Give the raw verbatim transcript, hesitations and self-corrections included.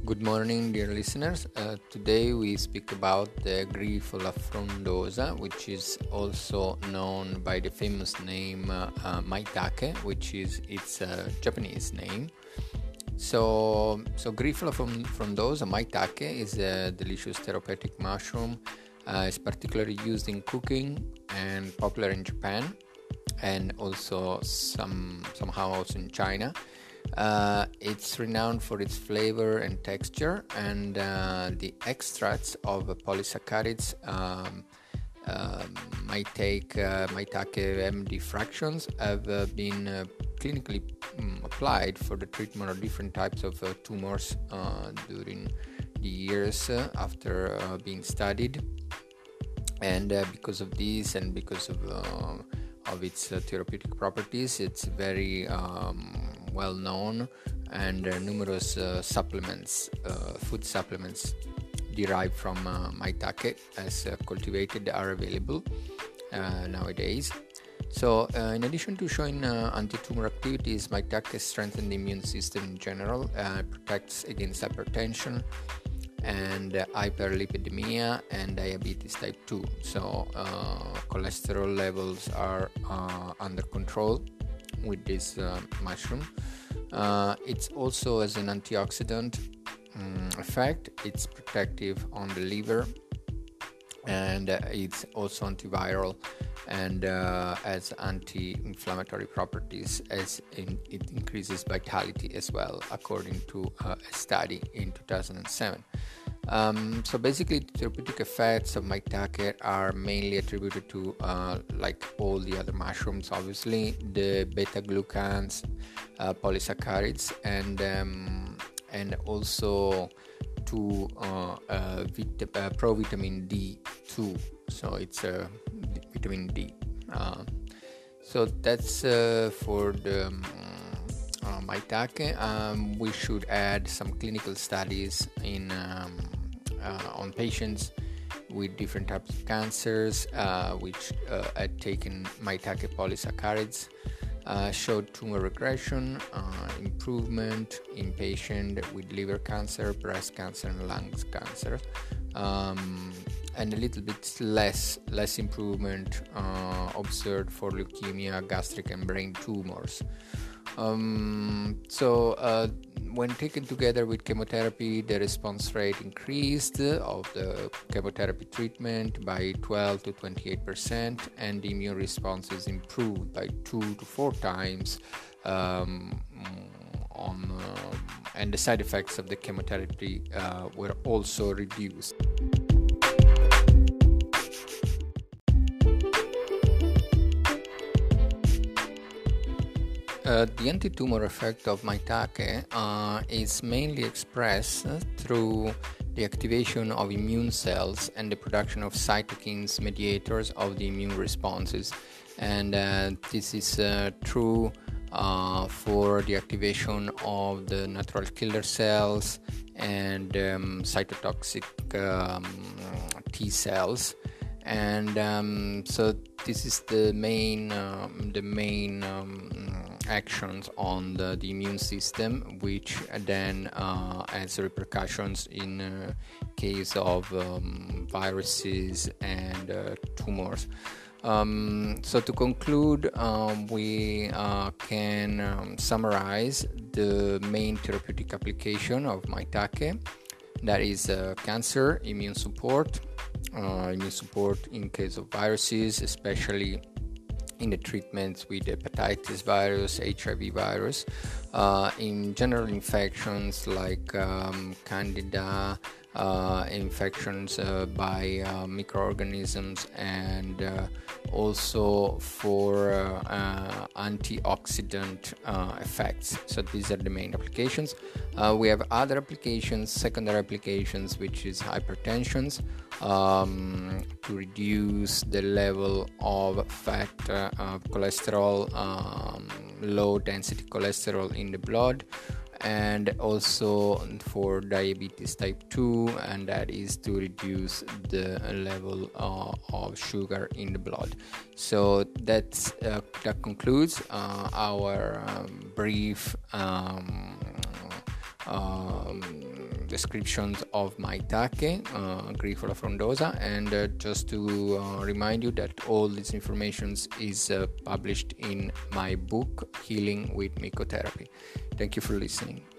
Good morning, dear listeners. Uh, today we speak about the Grifola frondosa, which is also known by the famous name uh, uh, maitake, which is its uh, Japanese name. So, so Grifola frondosa maitake is a delicious therapeutic mushroom. Uh, it's particularly used in cooking and popular in Japan, and also some somehow also in China. Uh, it's renowned for its flavor and texture, and uh, the extracts of polysaccharides um, uh, maitake, uh, maitake M D fractions have uh, been uh, clinically um, applied for the treatment of different types of uh, tumors uh, during the years uh, after uh, being studied. And uh, because of this and because of uh, of its uh, therapeutic properties, it's very um, well known, and uh, numerous uh, supplements, uh, food supplements derived from uh, maitake as uh, cultivated are available uh, nowadays. So uh, in addition to showing uh, anti-tumor activities, maitake strengthens the immune system in general, uh, protects against hypertension and uh, hyperlipidemia and diabetes type two. So uh, cholesterol levels are uh, under control with this uh, mushroom. Uh, it's also as an antioxidant um, effect. It's protective on the liver, and uh, it's also antiviral and uh, has anti-inflammatory properties, as in, it increases vitality as well, according to uh, a study in two thousand seven. Um, so basically, the therapeutic effects of maitake are mainly attributed to, uh, like all the other mushrooms, obviously, the beta-glucans, uh, polysaccharides, and um, and also to uh, uh, vit- uh, provitamin D two. So it's uh, vitamin D. Uh, so that's uh, for the um, uh, maitake. Um, we should add some clinical studies in. Um, Uh, on patients with different types of cancers uh, which uh, had taken maitake polysaccharides, uh, showed tumor regression, uh, improvement in patients with liver cancer, breast cancer, and lung cancer, um, and a little bit less less improvement uh, observed for leukemia, gastric, and brain tumors. Um, so uh, when taken together with chemotherapy, the response rate increased of the chemotherapy treatment by twelve to twenty-eight percent, and the immune response is improved by two to four times um, on, uh, and the side effects of the chemotherapy uh, were also reduced. Uh, the anti-tumor effect of maitake uh, is mainly expressed through the activation of immune cells and the production of cytokines, mediators of the immune responses. And uh, this is uh, true uh, for the activation of the natural killer cells and um, cytotoxic um, T cells. And um, so this is the main, um, the main um, actions on the, the immune system, which then uh, has repercussions in uh, case of um, viruses and uh, tumors. Um, so to conclude, um, we uh, can um, summarize the main therapeutic application of maitake. That is uh, cancer, immune support, uh, immune support in case of viruses, especially in the treatments with hepatitis virus, H I V virus, uh, in general infections like um, candida, uh, infections uh, by uh, microorganisms, and uh, also for uh, uh, antioxidant uh, effects. So these are the main applications. Uh, we have other applications, secondary applications, which is hypertension, um, to reduce the level of fat, uh, uh, cholesterol, um, low density cholesterol in the blood, and also for diabetes type two, and that is to reduce the level uh, of sugar in the blood. So that's uh, that concludes uh, our um, brief um, um, descriptions of Maitake, uh, Grifola frondosa, and uh, just to uh, remind you that all this information is uh, published in my book, Healing with Mycotherapy. Thank you for listening.